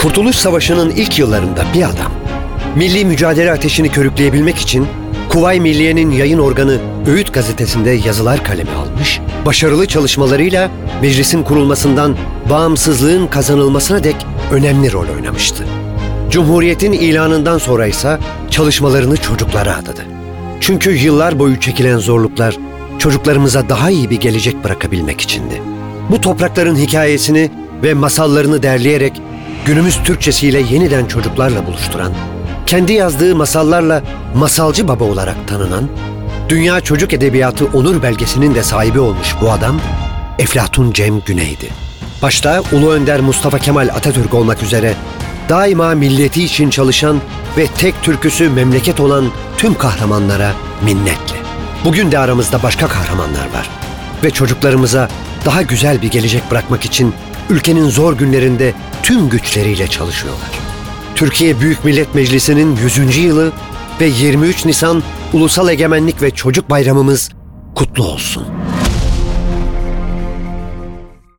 Kurtuluş Savaşı'nın ilk yıllarında bir adam, milli mücadele ateşini körükleyebilmek için Kuvayi Milliye'nin yayın organı Öğüt gazetesinde yazılar kaleme almış, başarılı çalışmalarıyla meclisin kurulmasından bağımsızlığın kazanılmasına dek önemli rol oynamıştı. Cumhuriyetin ilanından sonra ise çalışmalarını çocuklara adadı. Çünkü yıllar boyu çekilen zorluklar çocuklarımıza daha iyi bir gelecek bırakabilmek içindi. Bu toprakların hikayesini ve masallarını derleyerek günümüz Türkçesiyle yeniden çocuklarla buluşturan, kendi yazdığı masallarla masalcı baba olarak tanınan, Dünya Çocuk Edebiyatı Onur Belgesi'nin de sahibi olmuş bu adam, Eflatun Cem Güney'di. Başta Ulu Önder Mustafa Kemal Atatürk olmak üzere daima milleti için çalışan ve tek türküsü memleket olan tüm kahramanlara minnetle. Bugün de aramızda başka kahramanlar var ve çocuklarımıza daha güzel bir gelecek bırakmak için ülkenin zor günlerinde tüm güçleriyle çalışıyorlar. Türkiye Büyük Millet Meclisi'nin 100. yılı ve 23 Nisan Ulusal Egemenlik ve Çocuk Bayramımız kutlu olsun.